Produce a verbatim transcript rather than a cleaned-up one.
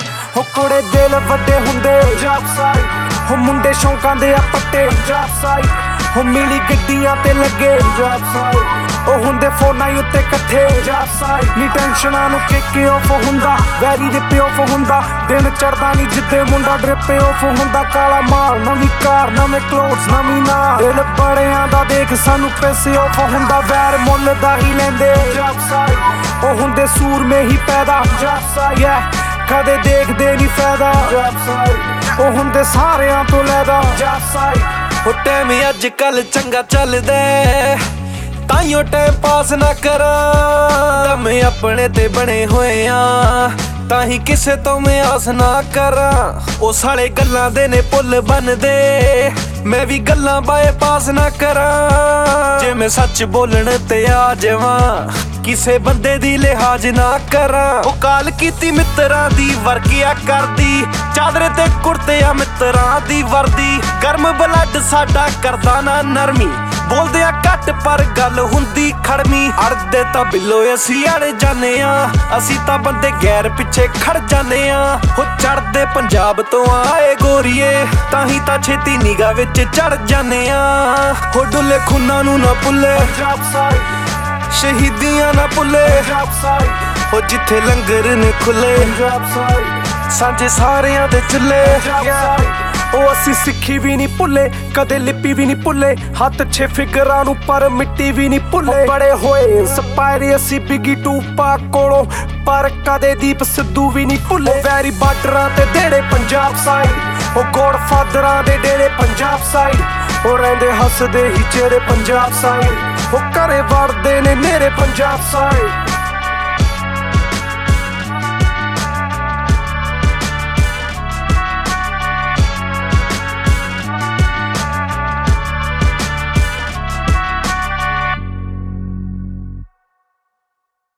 ਹੋ ਕੁੜੇ ਦਿਲ ਵੱਡੇ ਹੁੰਦੇ ਪੰਜਾਬ ਸਾਈਡ, ਹੋ ਮੁੰਡੇ ਸ਼ੌਂਕਾਂ ਦੇ ਆ ਪੱਟੇ ਪੰਜਾਬ ਸਾਈਡ, ਹੋ ਮਿਲੀ ਗੱਡੀਆਂ ਤੇ ਲੱਗੇ ਪੰਜਾਬ ਸਾਈਡ, ਉਹ ਹੁੰਦੇ ਫੋਨਾਂ ਉੱਤੇ ਇਕੱਠੇ ਪੰਜਾਬ ਸਾਈਡ। ਨੀ ਟੈਨਸ਼ਨਾਂ ਨੂੰ ਕਿੱਕ ਆਫ ਹੁੰਦਾ, ਵੈਰੀ ਰਿਪ ਆਫ ਹੁੰਦਾ, ਦਿਨ ਚੜਦਾ ਨੀ ਜਿੱਦੇ ਮੁੰਡਾ ਡ੍ਰਿਪ ਆਫ ਹੁੰਦਾ। ਕਾਲਾ ਮਾਲ ਨਵੀਂ ਕਾਰ ਨਵੇਂ ਕਲੋਥਸ ਨਵੀਂ ਨਾ, ਦਿਲ ਬੜਿਆਂ ਦਾ ਦੇਖ ਸਾਨੂੰ ਪੈਸੇ ਆਫ ਹੁੰਦਾ, ਵੈਰ ਮੁੱਲ ਦਾ ਹੀ ਲੈਂਦੇ ਪੰਜਾਬ ਸਾਈਡ, ਉਹ ਹੁੰਦੇ ਸੂਰਮੇ ਹੀ ਪੈਦਾ ਪੰਜਾਬ ਸਾਈਡ, ਕਦੇ ਦੇਖਦੇ ਨੀ ਫਾਇਦਾ ਪੰਜਾਬ ਸਾਈਡ, ਉਹ ਹੁੰਦੇ ਸਾਰਿਆਂ ਤੋਂ ਲੈਦਾ ਪੰਜਾਬ ਸਾਈਡ। ਉਹ ਟਾਈਮ ਅੱਜ ਕੱਲ ਚੰਗਾ ਚੱਲਦਾ ਤਾਈਓ ਟਾਈਮ ਪਾਸ ਨਾ ਕਰਾਂ, ਮੈਂ ਆਪਣੇ ਤੇ ਬਣੇ ਹੋਏ ਆ ਤਾਂ ਹੀ ਕਿਸੇ ਤੋਂ ਮੈਂ ਆਸ ਨਾ ਕਰਾਂ। ਉਹ ਸਾਲੇ ਗੱਲਾਂ ਦੇ ਨੇ ਪੁੱਲ ਬਣਦੇ, ਮੈਂ ਵੀ ਗੱਲਾਂ ਬਾਏਪਾਸ ਨਾ ਕਰਾਂ। ਜੇ ਮੈਂ ਸੱਚ ਬੋਲਣ ਤੇ ਆ ਜਾਵਾਂ ਕਿਸੇ ਬੰਦੇ ਦੀ ਲਿਹਾਜ਼ ਨਾ ਕਰਾਂ। ਉਹ ਕਾਲ ਕੀਤੀ ਮਿੱਤਰਾਂ ਦੀ ਵਰਗਿਆ ਕਰਦੀ, ਚਾਦਰੇ ਤੇ ਕੁੜਤੇ ਆ ਮਿੱਤਰਾਂ ਦੀ ਵਰਦੀ, ਗਰਮ ਬਲੱਡ ਸਾਡਾ ਕਰਦਾ ਨਾ ਨਰਮੀ, ਬੋਲਦੇ ਆ ਘੱਟ ਪਰ ਗੱਲ ਹੁੰਦੀ ਖੜਮੀ। ਅੜਦੇ ਤਾਂ ਬਿੱਲੋ ਅਸੀਂ ਅੜ ਜਾਂਦੇ ਆ, ਅਸੀਂ ਤਾਂ ਬੰਦੇ ਗੈਰ ਪਿੱਛੇ ਖੜ ਜਾਂਦੇ ਆ। ਹੋ ਚੜਦੇ ਪੰਜਾਬ ਤੋਂ ਆਏ ਗੋਰੀਏ ਤਾਂ ਹੀ ਤਾਂ ਛੇਤੀ ਨਿਗਾਹ ਵਿੱਚ ਚੜ ਜਾਂਦੇ ਆ। ਹੋ ਡੁੱਲੇ ਖੂਨਾਂ ਨੂੰ ਨਾ ਭੁੱਲੇ ਪੰਜਾਬ ਸਾਈਡ, ਸ਼ਹੀਦੀਆਂ ਨਾ ਭੁੱਲੇ ਪੰਜਾਬ ਸਾਈਡ, ਹੋ ਜਿੱਥੇ ਲੰਗਰ ਨੇ ਖੁੱਲੇ ਪੰਜਾਬ ਸਾਈਡ, ਸਾਂਝੇ ਸਾਰਿਆਂ ਦੇ ਚੁੱਲੇ। ਪੰਜਾਬ ਸਾਈਡ, ਉਹ ਅਸੀਂ ਸਿੱਖੀ ਵੀ ਨਹੀਂ ਭੁੱਲੇ, ਕਦੇ ਲਿਪੀ ਵੀ ਨਹੀਂ ਭੁੱਲੇ, ਹੱਥ ਛੇ ਫਿਗਰਾਂ ਨੂੰ ਪਰ ਮਿੱਟੀ ਵੀ ਨਹੀਂ ਭੁੱਲੇ। ਬੜੇ ਹੋਏ ਇੰਸਪਾਇਰ ਅਸੀਂ ਬਿਗੀ ਟੂਪਾਕ ਕੋਲੋਂ, ਪਰ ਕਦੇ ਦੀਪ ਸਿੱਧੂ ਵੀ ਨਹੀਂ ਭੁੱਲੇ। ਵੈਰੀ ਬਾਰਡਰਾਂ ਤੇ ਦੇੜੇ ਪੰਜਾਬ ਸਾਈਡ, ਉਹ ਗੋਡ ਫਾਦਰਾਂ ਦੇ ਡੇਰੇ ਪੰਜਾਬ ਸਾਈਡ, ਉਹ ਰਹਿੰਦੇ ਹੱਸਦੇ ਹੀ ਚਿਹਰੇ ਪੰਜਾਬ ਸਾਈਡ, ਉਹ ਘਰੇ ਵੜਦੇ ਨੇ ਮੇਰੇ ਪੰਜਾਬ ਸਾਈਡ।